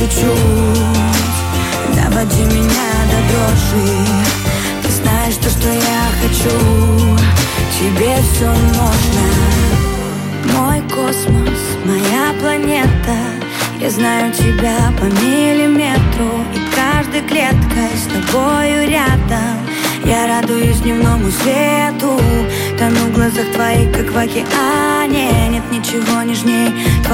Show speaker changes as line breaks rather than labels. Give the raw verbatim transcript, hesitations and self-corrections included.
чуть-чуть, доводи меня до дрожи. Ты знаешь то, что я хочу, тебе все можно. Мой космос, моя планета, я знаю тебя по миллиметру, и каждой клеткой с тобою рядом. Я радуюсь дневному свету, тону в глазах твоих, как в океане. Нет ничего нежней